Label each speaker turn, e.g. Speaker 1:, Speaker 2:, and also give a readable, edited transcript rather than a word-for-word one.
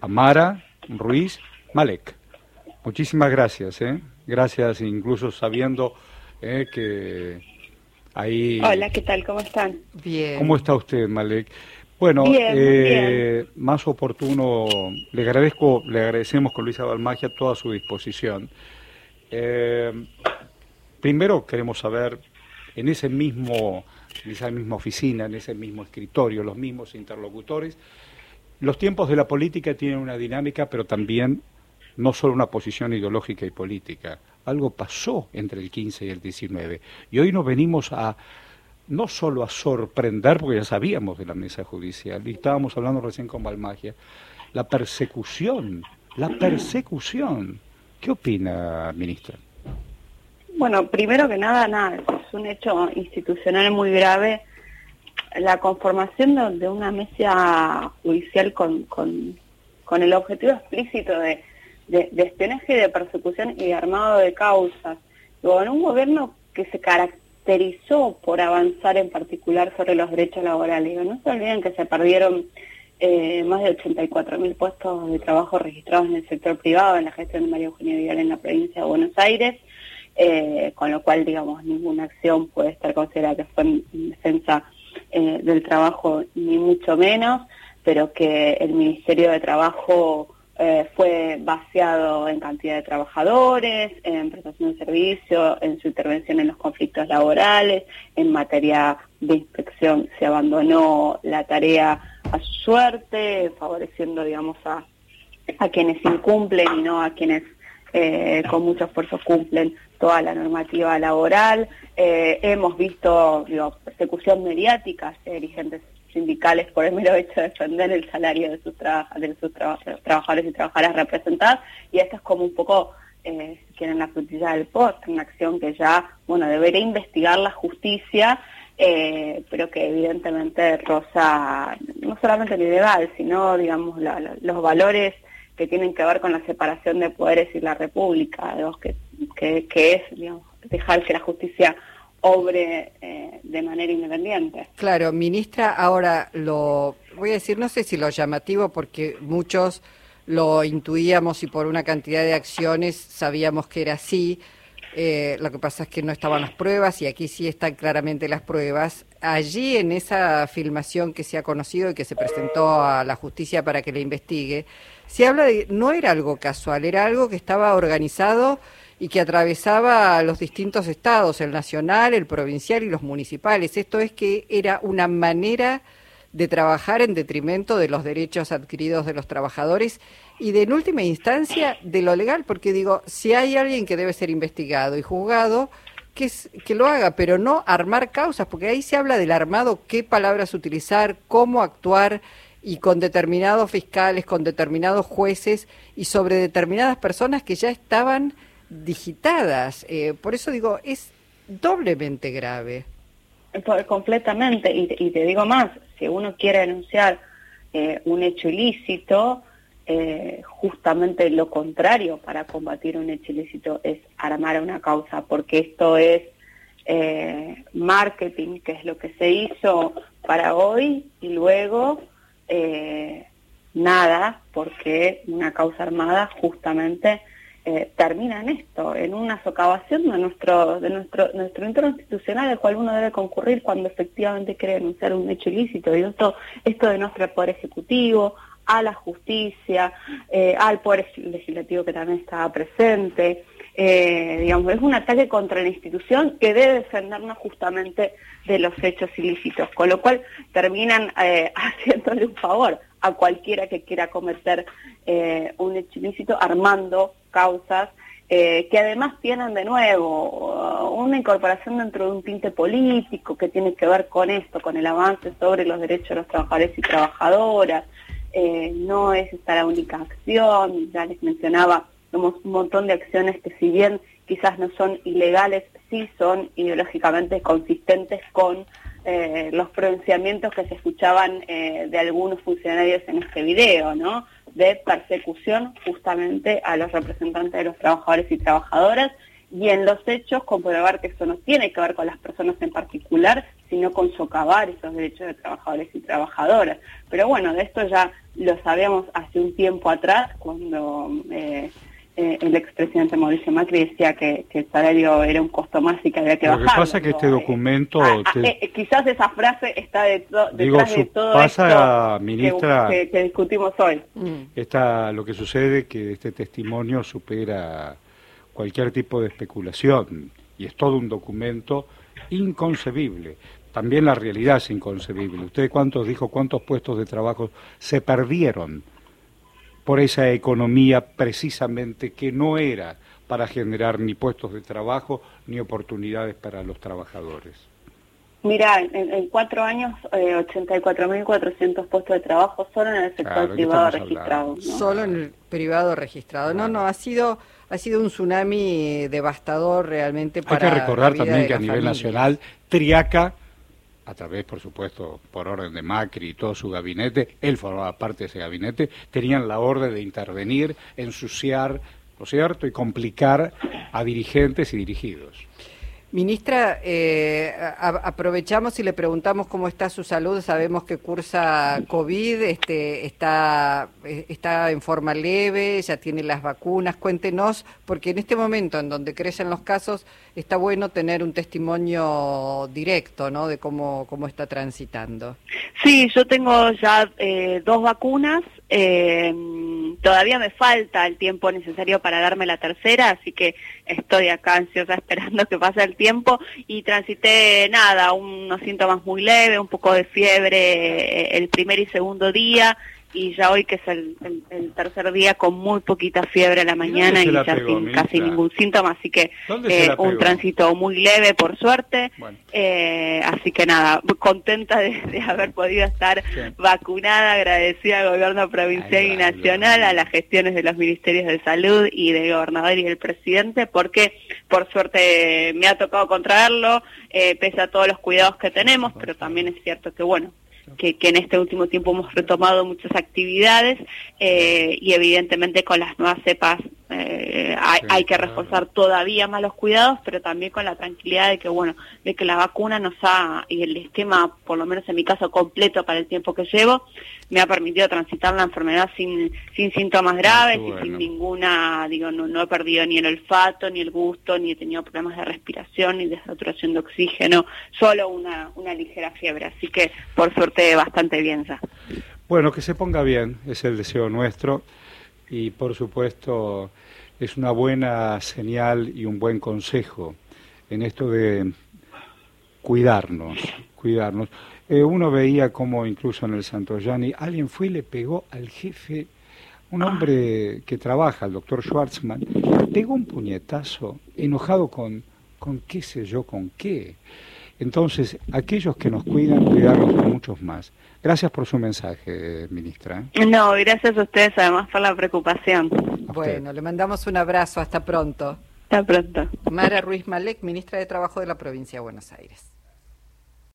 Speaker 1: Amara Ruiz Malek. Muchísimas gracias, gracias, incluso sabiendo que ahí...
Speaker 2: Hola, ¿qué tal? ¿Cómo están?
Speaker 3: Bien.
Speaker 1: ¿Cómo está usted, Malek? Bueno,
Speaker 2: bien, muy bien.
Speaker 1: Más oportuno, le agradecemos con Luisa Balmagia toda su disposición. Primero queremos saber, en esa misma oficina, en ese mismo escritorio, los mismos interlocutores, los tiempos de la política tienen una dinámica, pero también no solo una posición ideológica y política. Algo pasó entre el 15 y el 19. Y hoy nos venimos no solo a sorprender, porque ya sabíamos de la mesa judicial, y estábamos hablando recién con Balmagia, la persecución. ¿Qué opina, ministra?
Speaker 2: Bueno, primero que nada, es un hecho institucional muy grave la conformación de una mesa judicial con el objetivo explícito de espionaje, de persecución y de armado de causas. Luego, en un gobierno que se caracterizó por avanzar en particular sobre los derechos laborales. No se olviden que se perdieron más de 84.000 puestos de trabajo registrados en el sector privado en la gestión de María Eugenia Vidal en la provincia de Buenos Aires, con lo cual, digamos, ninguna acción puede estar considerada que fue en defensa del trabajo, ni mucho menos, pero que el Ministerio de Trabajo fue vaciado en cantidad de trabajadores, en prestación de servicio, en su intervención en los conflictos laborales, en materia de inspección se abandonó la tarea a su suerte, favoreciendo, digamos, a quienes incumplen y no a quienes con mucho esfuerzo cumplen toda la normativa laboral. Hemos visto, persecución mediática de dirigentes sindicales por el mero hecho de defender el salario de sus trabajadores y trabajadoras representadas, y esto es como un poco, si quieren, la frutilla del postre, una acción que ya, debería investigar la justicia, pero que evidentemente roza no solamente lo ilegal, sino, digamos, los valores que tienen que ver con la separación de poderes y la república, que es, digamos, dejar que la justicia obre de manera independiente.
Speaker 3: Claro, ministra, ahora lo voy a decir, no sé si lo llamativo, porque muchos lo intuíamos y por una cantidad de acciones sabíamos que era así. Lo que pasa es que no estaban las pruebas y aquí sí están claramente las pruebas. Allí en esa filmación que se ha conocido y que se presentó a la justicia para que la investigue, se habla de, no era algo casual, era algo que estaba organizado y que atravesaba los distintos estados, el nacional, el provincial y los municipales. Esto es que era una manera de trabajar en detrimento de los derechos adquiridos de los trabajadores y de, en última instancia, de lo legal, porque digo, si hay alguien que debe ser investigado y juzgado, que lo haga, pero no armar causas, porque ahí se habla del armado, qué palabras utilizar, cómo actuar, y con determinados fiscales, con determinados jueces y sobre determinadas personas que ya estaban digitadas. Por eso digo, es doblemente grave.
Speaker 2: Completamente, y te digo más, si uno quiere denunciar un hecho ilícito, justamente lo contrario para combatir un hecho ilícito es armar una causa, porque esto es marketing, que es lo que se hizo para hoy, y luego nada, porque una causa armada justamente termina en esto, en una socavación de nuestro entorno institucional al cual uno debe concurrir cuando efectivamente quiere denunciar un hecho ilícito. Y esto denuestra al Poder Ejecutivo, a la justicia, al Poder Legislativo que también estaba presente. Digamos, es un ataque contra la institución que debe defendernos justamente de los hechos ilícitos, con lo cual terminan haciéndole un favor a cualquiera que quiera cometer un hecho ilícito, armando causas que además tienen de nuevo una incorporación dentro de un tinte político que tiene que ver con esto, con el avance sobre los derechos de los trabajadores y trabajadoras. No es esta la única acción, ya les mencionaba, tenemos un montón de acciones que, si bien quizás no son ilegales, sí son ideológicamente consistentes con los pronunciamientos que se escuchaban de algunos funcionarios en este video, ¿no? De persecución justamente a los representantes de los trabajadores y trabajadoras, y en los hechos comprobar que eso no tiene que ver con las personas en particular, sino con socavar esos derechos de trabajadores y trabajadoras. Pero bueno, de esto ya lo sabíamos hace un tiempo atrás, cuando el expresidente Mauricio Macri decía que el salario era un costo más y que había que bajarlo.
Speaker 1: Lo que pasa es que este documento...
Speaker 2: quizás esa frase está detrás de todo
Speaker 1: pasa,
Speaker 2: esto
Speaker 1: ministra,
Speaker 2: que discutimos hoy.
Speaker 1: Lo que sucede es que este testimonio supera cualquier tipo de especulación y es todo un documento inconcebible. También la realidad es inconcebible. ¿Usted cuántos puestos de trabajo se perdieron por esa economía precisamente que no era para generar ni puestos de trabajo ni oportunidades para los trabajadores?
Speaker 2: Mira, en 4 años, 84.400 puestos de trabajo solo en el sector privado registrado, ¿no?
Speaker 3: Solo en el privado registrado. No, ha sido un tsunami devastador realmente para...
Speaker 1: Hay que recordar también que a nivel nacional, Triaca, a través, por supuesto, por orden de Macri y todo su gabinete, él formaba parte de ese gabinete, tenían la orden de intervenir, ensuciar, ¿no es cierto?, y complicar a dirigentes y dirigidos.
Speaker 3: Ministra, aprovechamos y le preguntamos cómo está su salud. Sabemos que cursa COVID, está en forma leve, ya tiene las vacunas. Cuéntenos, porque en este momento en donde crecen los casos, está bueno tener un testimonio directo, ¿no?, de cómo está transitando.
Speaker 2: Sí, yo tengo ya 2 vacunas. Todavía me falta el tiempo necesario para darme la tercera, así que estoy acá ansiosa esperando que pase el tiempo, y transité unos síntomas muy leves, un poco de fiebre el primer y segundo día, y ya hoy que es el tercer día con muy poquita fiebre a la mañana y ya sin casi ningún síntoma, así que un tránsito muy leve por suerte. Bueno. Así que contenta de haber podido estar vacunada, agradecida al gobierno provincial y nacional, a las gestiones de los ministerios de salud y del gobernador y del presidente, porque por suerte me ha tocado contraerlo, pese a todos los cuidados que tenemos, pero también es cierto que que en este último tiempo hemos retomado muchas actividades y evidentemente con las nuevas cepas hay que reforzar todavía más los cuidados, pero también con la tranquilidad de que la vacuna y el esquema, por lo menos en mi caso completo para el tiempo que llevo, me ha permitido transitar la enfermedad sin síntomas graves y sin ninguna, no he perdido ni el olfato, ni el gusto, ni he tenido problemas de respiración, ni de saturación de oxígeno, solo una ligera fiebre, así que por suerte bastante bien ya.
Speaker 1: Bueno, que se ponga bien, es el deseo nuestro. Y por supuesto es una buena señal y un buen consejo en esto de cuidarnos. Uno veía como incluso en el Santoyani alguien fue y le pegó al jefe, un hombre que trabaja, el doctor Schwartzman, le pegó un puñetazo enojado con qué sé yo, con qué. Entonces, aquellos que nos cuidan, cuidarnos con muchos más. Gracias por su mensaje, ministra.
Speaker 2: No, gracias a ustedes además por la preocupación.
Speaker 3: Bueno, le mandamos un abrazo, hasta pronto.
Speaker 2: Hasta pronto.
Speaker 3: Mara Ruiz Malek, ministra de Trabajo de la Provincia de Buenos Aires.